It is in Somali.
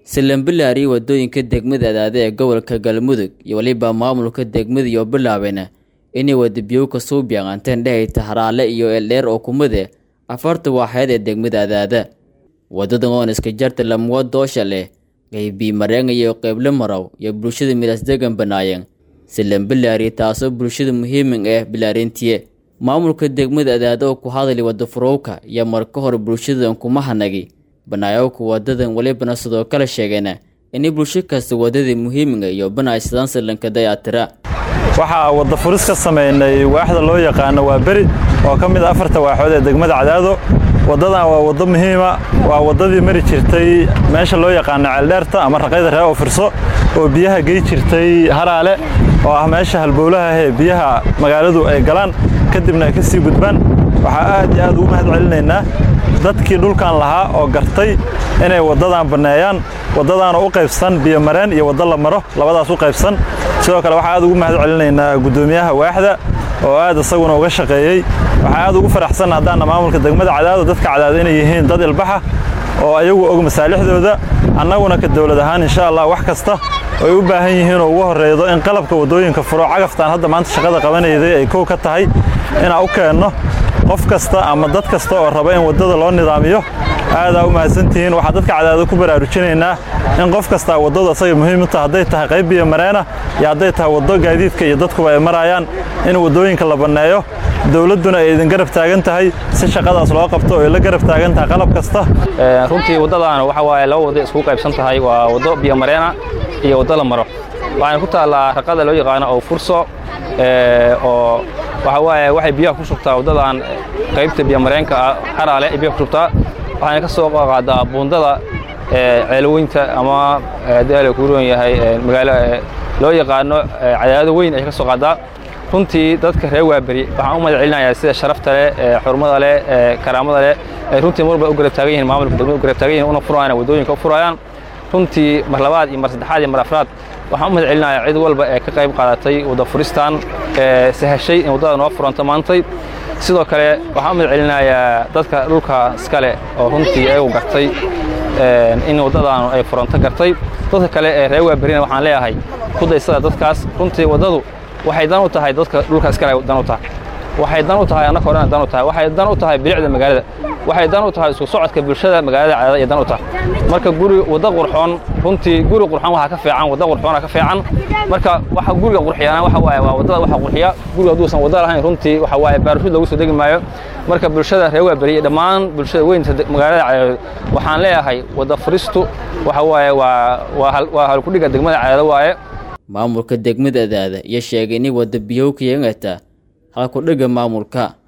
Silan bilaari wadooyinka degmada Adaade ee gobolka Galmudug iyo waliba maamulka degmada iyo bilaabena inay wada biyo ka soo biyaanteen dhayta Haraale iyo Eldheer oo kumade afarta waaxeed ee degmada Adaade. Wadadan oo iska jarta lamwa doosha leh qaybi mareen iyo qayble maraw iyo bulshada midas degan banaayeen. Silan bilaari taasoo bulshada muhiim ah bilaarintiye. Maamulka degmada Adaade oo ku hadlay wada furowka iyo marka hore bulshada kuma hanagi banaayoku wadadan waliba sidoo kale sheegayna in bulsho kasta wadada muhiimka iyo banaaystaan silanka dayatira waxa wada furis ka sameeynay waaxda loo yaqaan waa bari oo kamid afarta waaxood ee degmada Cadaado. wadadan waa wada muhiim ah, waa wadadii mari jirtay meesha loo yaqaan Eldheerta ama raqayda reeyo firso oo biyaha geey jirtay Haraale oo ah meesha halbowlaha ee biyaha magaaladu ay galaan kadibna ay ka sii gudbaan. waxa aad iyo aad u mahad celinaynaa dadkii dhulkan lahaa oo gartay inay wadadan baneeyaan, wadadan oo u qaybsan biyo mareen iyo wada la maro labadaas u qaybsan. sidoo kale waxa aad ugu mahad celinaynaa gudoomiyaha waaxda oo aad isaguna uga shaqeeyay. waxa aad ugu faraxsan hadaan maamulka degmada Cadaado dadka Cadaado inay yihiin dad ilbaxa oo ayagu og masaalixdooda annaguna ka dawlad ahaan insha Allah wax kasta ay u baahan yihiin oo ugu horeeyo in qalabka wadooyinka furo cagaftaan hadda maanta shaqada qabanayday ay koow ka tahay in aan u keenno qof kasta ama dad kasta oo raba in wadada loo nidaamiyo. aad u mahadsantihiin. waxa dadka Cadaado ku baraarujinaynaa in qof kasta wadada asay muhiim u tahay haday tahay qayb biyo mareena iyo haday tahay wado gaadiidka iyo dadku ay marayaan in wadooyinka la baneeyo. dawladuna ay idin garab taagan tahay si shaqadaas loo qabto oo la garab taagan tahay qalab kasta. runtii wadadan waxa waaye laba wado isku qaybsan tahay waa wado biyo mareena iyo wado la maro. waxaan ku taalaa raqada loo yaqaan oo furso oo waxa waaye waxay biyaha ku shubtaa wadadan qaybta biyo mareenka Haraale ay biyo ku shubtaa. waxaan ka soo qaadaa buundada ceelweynta ama deegaanka ku roon yahay magaalada loo yaqaano Cadaado weyn ay ka soo qaadaa. runtii dadka reer Waabari waxaan u mahad celinayaa sida sharafta leh xurmada leh karaamada leh ay runtii marba u garab taagan yihiin maamulka degmada u garab taagan yihiin una furayaan wadooyinka u furayaan. runtii mar labaad iyo mar saddexaad iyo mar afraad waxaan u mahad celinayaa cid walba ee ka qayb qaadatay wada furistan sahashay in wadada noo furanto maantay. sidoo kale waxaan u mahad celinayaa dadka dhulka iskale oo runtii ay u gartay in wadadan ay furanto gartay. dadka kale ee reer Waabarina waxaan leeyahay ku daysada dadkaas. runtii wadadu waxay dan u tahay dadka dhulka iskale dan u tahay, waxay dan u tahay anaka horena dan u tahay, waxay dan u tahay bilicda magaalada, waxay dan u tahay isku socodka bulshada magaalada Cadaado iyo dan u tahay. marka guri wada qurxoon runtii guri qurxoon waxa ka fiican wada qurxoon ka fiican. marka waxa guriga qurxiyana waxa waaye waa wadada waxa qurxiya guriga duusan wada lahayn runtii waxa waaye baaruud lagu soo degi maayo. marka bulshada reer Waabari dhammaan bulshada weynta magaalada Cadaado waxaan leeyahay wada furistu waxa waaye waa hal ku dhiga degmada Cadaado waaye. maamulka degmada Adaade iyo sheegay in wada biyo ka yeengata ha ku dhiga maamulka